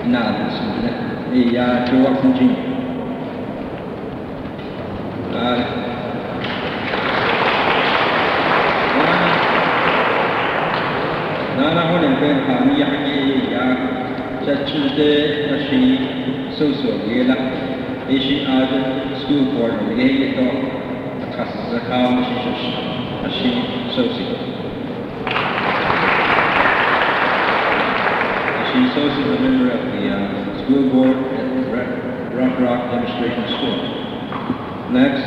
နာတယ်ဆိုတဲ့အေးရာကျော်ကုန်ချင်းနာဟောတဲ့ပဲဟာမိယာကြီးရာချက်ချူတဲ့အရှိဆိုဆိုရေလာအရှိအားစကူဘော်ရေတော့အခါစကားမရှိရှိအရှိဆိုစီShe's also a member of the school board at Rock Rock Demonstration School. Next,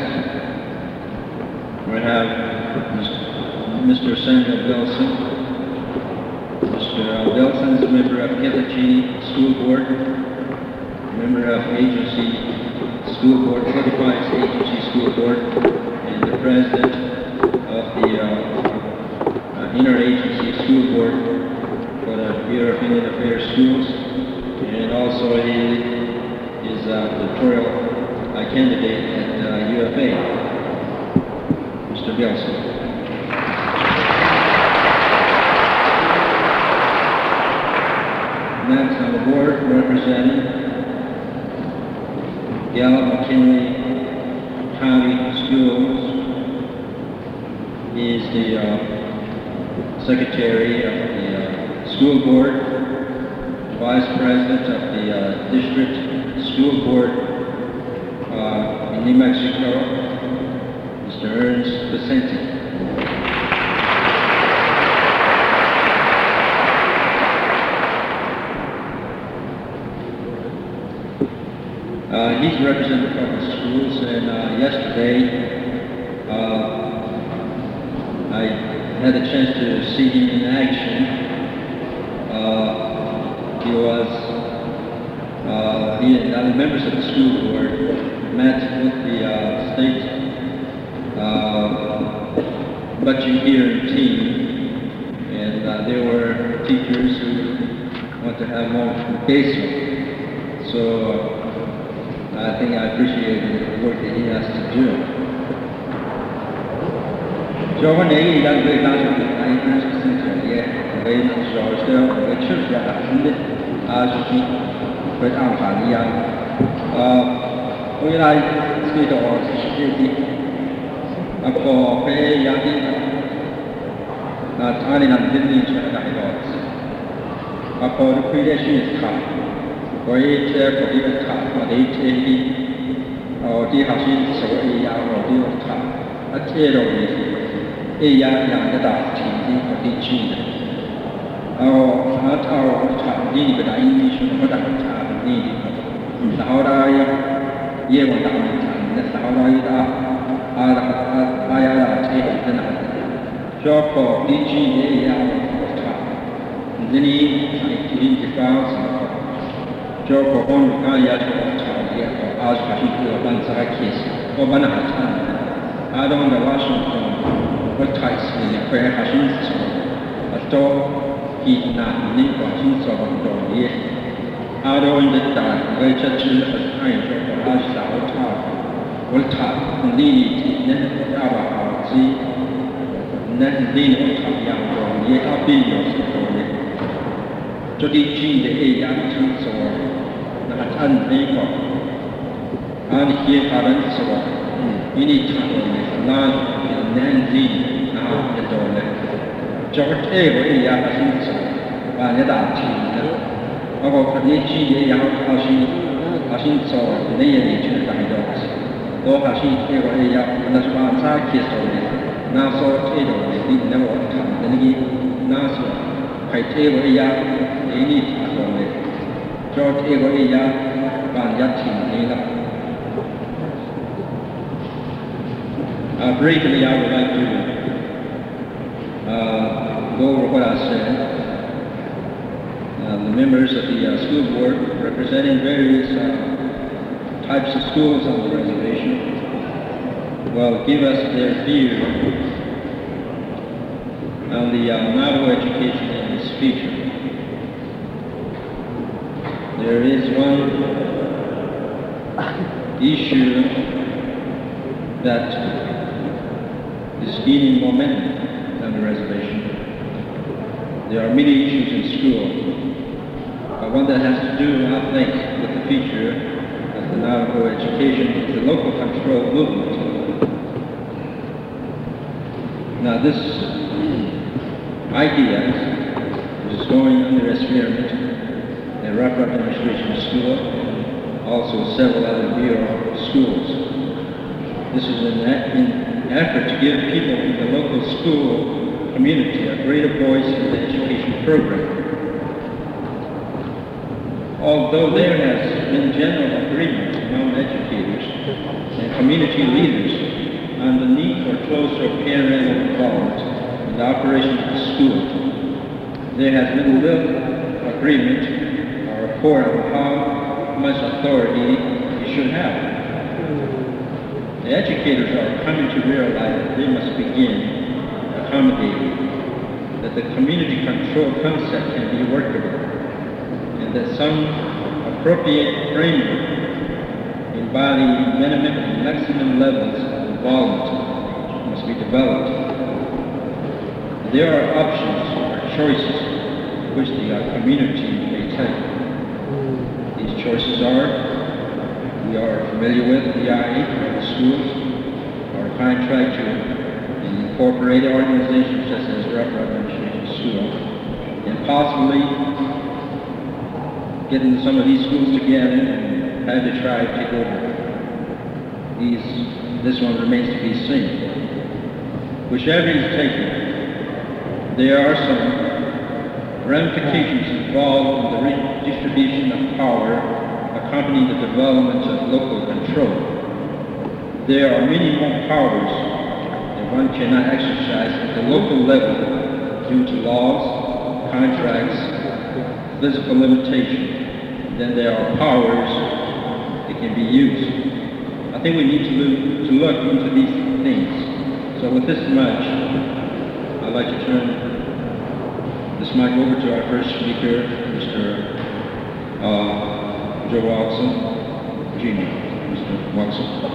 we have Mr. Samuel Belson. Mr. Belson is a member of Ketachi School Board, member of Agency School Board, Philippines Agency School Board, and the president of the Interagency School Board for the Bureau of Indian Affairs Schools, and also he is a doctoral candidate at UFA. Mr. Bielson. Next on the board, representing Gallup McKinley County Schools, he is the secretary of the School Board, Vice President of the District School Board in New Mexico, Mr. Ernst Vicente. He's represented public schools, and yesterday I had a chance to see him in action. He and other members of the school board met with the state budget hearing team, and there were teachers who want to have more engagement. So I think I appreciate the work that he has to do. So when they got the last of the 19th century, they should still the church that attended as with Alphalia. We like state or city. For pay young not only not building dialogues. For the creation is time. For each for the time, for the HAD, or the Hashin, so a young or the time. A tail of it. A young adult teaching for teaching. Our time needed, but I need to put out time needed. The how I year one time, that's how I take it. Job for teaching a young time. Then he found job for one area to ask people to answer a case or one at a time. I don't know Washington, what types in the prayer has been a dog, he not need Washington of a dog yet. I don't know that very churches has time for us out of what type need then our see then need what type young dog yet up in your story. To teach the young kids or not unable and here parents or you need to learn and then lead now the door. George A. young kids and the team. About the young Hashing saw the nature of dogs. Though Hashing ever a young and that's one side kiss on it. Now saw Taylor, they didn't know what time. Then he now saw I table a young. They need to from it. George Egoya Van Yatin Nina. Briefly, I would like to go over what I said. The members of the school board representing various types of schools on the reservation will give us their view on the model education in its future. There is one issue that is gaining momentum on the reservation. There are many issues in school one that has to do, I think, with the future of the Navajo education is the local control movement. Now this idea is going under experiment in Rough Rock Demonstration School, also several other Bureau schools. This is an effort to give people in the local school community a greater voice in the education program. Although there has been general agreement among educators and community leaders on the need for closer parental involvement in the operation of the school, there has been little agreement or report on how much authority you should have. The educators are coming to realize that they must begin accommodating, that the community control concept can be workable, and that some appropriate framework embodying minimum and maximum levels of involvement must be developed. There are options or choices which the community may take. These choices are: we are familiar with EIA for the schools, or contract to incorporate organizations such as Rough Rock Demonstration School, and possibly getting some of these schools together and have the tribe take over. This one remains to be seen. Whichever is taken, there are some ramifications involved in the redistribution of power accompanying the development of local control. There are many more powers that one cannot exercise at the local level due to laws, contracts, physical limitation, then there are powers that can be used. I think we need to look into these things. So with this much, I'd like to turn this mic over to our first speaker, Mr. Joe Watson, Jr. Mr. Watson.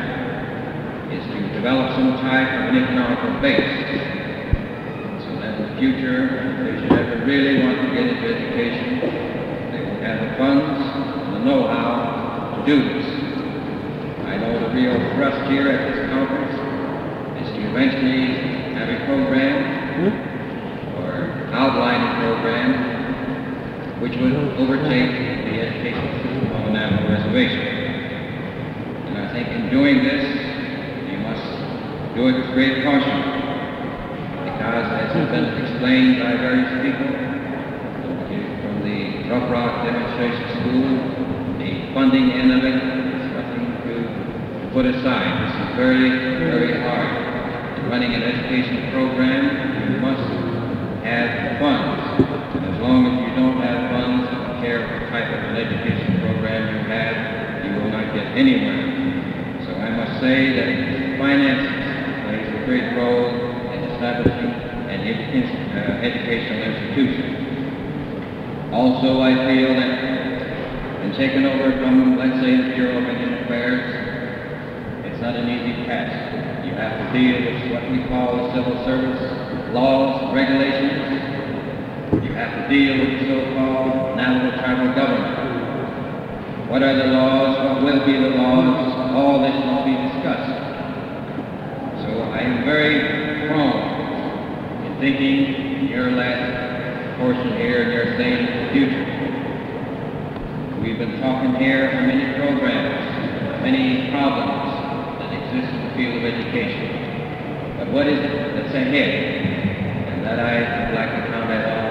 Develop some type of an economical base so that future, if they should ever really want to get into education, they will have the funds and the know-how to do this. I know the real thrust here at this conference is to eventually have a program or outline a program which would overtake the educational system on the Navajo Reservation. And I think in doing this, you must do it with great caution, because as has been explained by various people, from the Rough Rock Demonstration School, the funding end of it is nothing to put aside. This is very, very hard. In running an education program, you must have funds. As long as you don't have funds, I don't care what type of an education program you have, you will not get anywhere. So I must say that finances plays a great role in establishing an educational institution. Also, I feel that in taking over from, let's say, the Bureau of Indian Affairs, it's not an easy task. You have to deal with what we call the civil service laws, regulations. You have to deal with the so-called Navajo tribal government. What are the laws? What will be the laws? All this will be discussed. So I am very prone in thinking your last portion here, and you're saying the future. We've been talking here for many programs, many problems that exist in the field of education. But what is it that's ahead? And that I'd like to comment on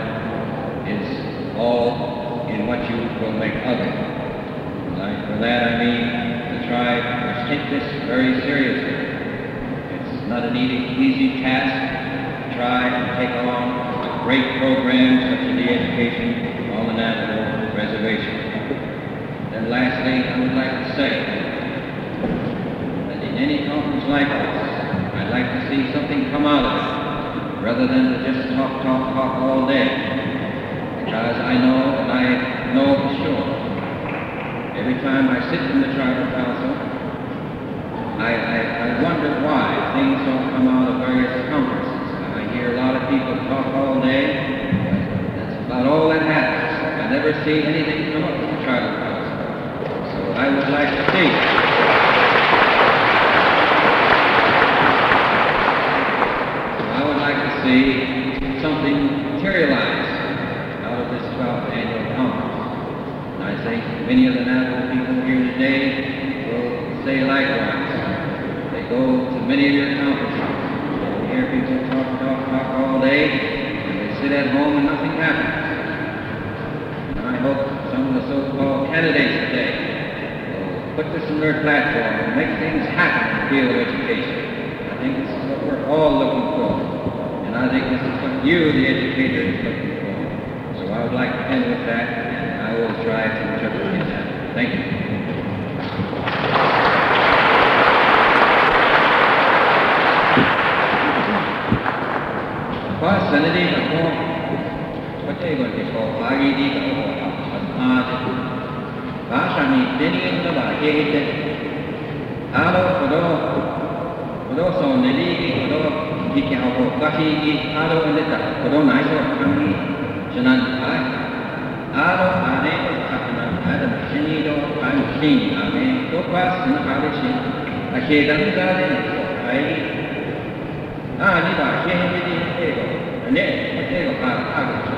is all in what you will make of it. For that I mean the tribe must take this very seriously. It's not an easy task to try and take on a great program such as the education on the Navajo Reservation. Then lastly, I would like to say that in any conference like this, I'd like to see something come out of it, rather than to just talk all day. Because I know, and I know for sure, every time I sit in the tribal council, I wonder why things don't come out of various conferences. I hear a lot of people talk all day, but that's about all that happens. I never see anything come up from the tribal council. So I would like to see. See something materialize out of this 12th annual conference. And I think many of the Navajo people here today will say likewise. They go to many of your conferences, they hear people talk all day, and they sit at home and nothing happens. And I hope some of the so-called candidates today will put this in their platform and make things happen in the field of education. I think this is what we're all looking for. I think this is what you, the educator, is looking for. So I would like to end with that, and I will try to interpret that. Thank you. First, Sanadi Kako, what are you going to call Agidi Kako? Bashami, Deni, the Bahete, Ado, Kodo, so Nedi, Kodo. He can have a Kahi, Ado, and the Corona, Kami, Janan, Ado, Ane, Kataman, Adam, Shinido, I'm Shin, Ame, Topas, and Halishin, a Kedan Garden, Niba, Shehidi, Ego, and then Ego, Agach.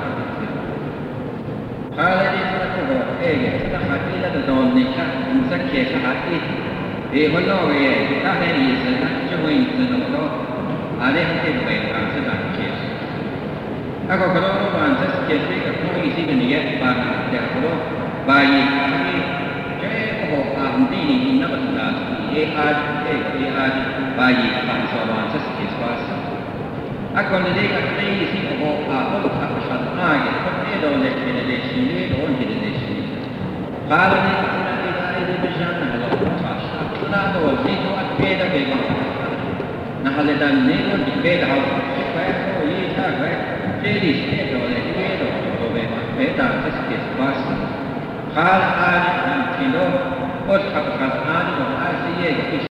Holiday Sako, Egg, the Hatila, the Don Nika, and Sake Hati, the Honoria, the Kahani, and Joins, and the I didn't take away answer that case. I got a lot of answers, case, even yet, but therefore, by Jacob Amdini, never does, A.I. by answers, case was. I got the day of days of all our old target, but they don't let generation, they don't get a nation. Father, I division, and a lot of trash. That was little at Peda Bega. Nahaledan Nego, the bed house, or ye have read, Ladies, or the bed of a beta, this is Boston. Hal Adi and Tino, what have added on ICA.